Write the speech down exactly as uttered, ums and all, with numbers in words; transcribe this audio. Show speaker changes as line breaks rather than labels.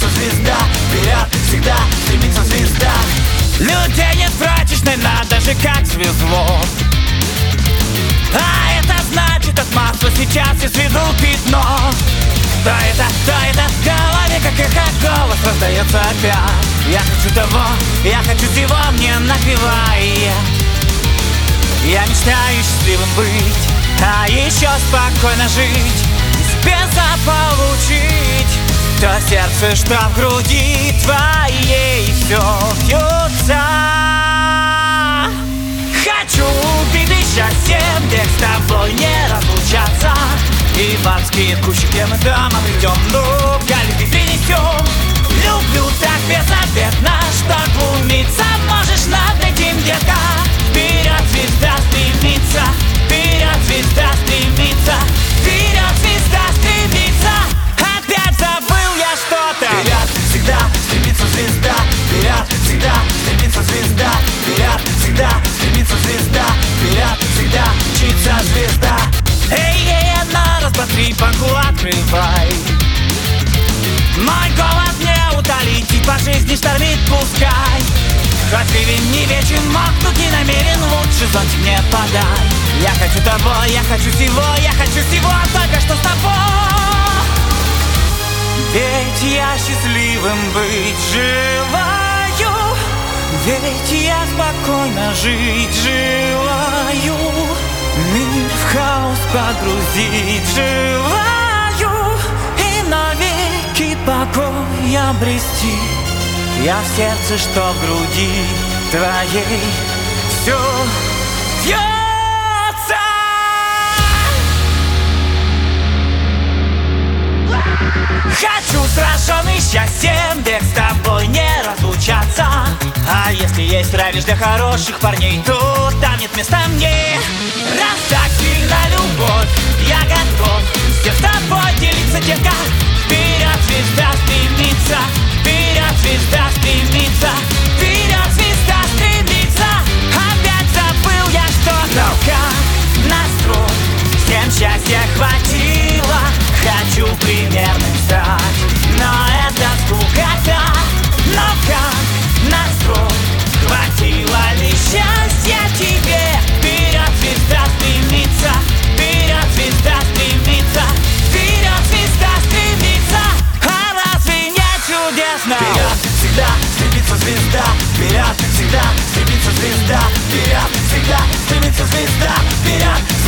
стремится звезда, вперед всегда стремится звезда.
Людей нет в прачечной, надо же как свезло. А это значит, от масла сейчас из виду пятно. Что это, что это, в голове как эхо голос раздается опять. Я хочу того, я хочу всего, мне напевай. Я мечтаю счастливым быть, а еще спокойно жить, без заполучить то сердце, что в груди твоей все бьется. Хочу видеть счастье, где с тобой не разлучаться, и в адские кущики мы дома придем, ну, любви принесем. Люблю так безответно, что глумиться можешь над этим, детка. Вперед звезда стремится, вперед звезда стремится, вперед звезда стремится. Опять забыл я что-то.
Вперед всегда стремится звезда, вперед всегда стремится звезда, вперед всегда стремится звезда, вперед всегда мчится звезда.
Эй, эй, на раз, два, три, банку открывай. Мой голод не утолить, и по жизни штормит пускай. Хоть ливень не вечен, мокнуть не намерен, лучше зонтик мне подай. Я хочу того, я хочу всего, я хочу всего, только что с тобой. Ведь я счастливым быть желаю, ведь я спокойно жить желаю, мир в хаос погрузить желаю, и навеки покой обрести. Я в сердце, что в груди твоей все бьется. Хочу сраженный счастьем, век с тобой не разлучаться. А если есть рай лишь для хороших парней, то там нет места мне. Раз так сильна любовь, я готов всем с тобой делиться, детка. Вперед звезда стремится, вперед звезда стремится, вперед звезда стремится. Опять забыл я что-то. Ну-ка, настрой, всем счастья хватило. Хочу примерным стать, но это скукота. Ну-ка, настрой, хватило ли счастья тебе? Вперед звезда стремится, вперед звезда стремится, вперед звезда стремится. А разве не чудесно?
Вперед всегда стремится звезда, вперед всегда стремится звезда, вперед всегда стремится звезда, вперед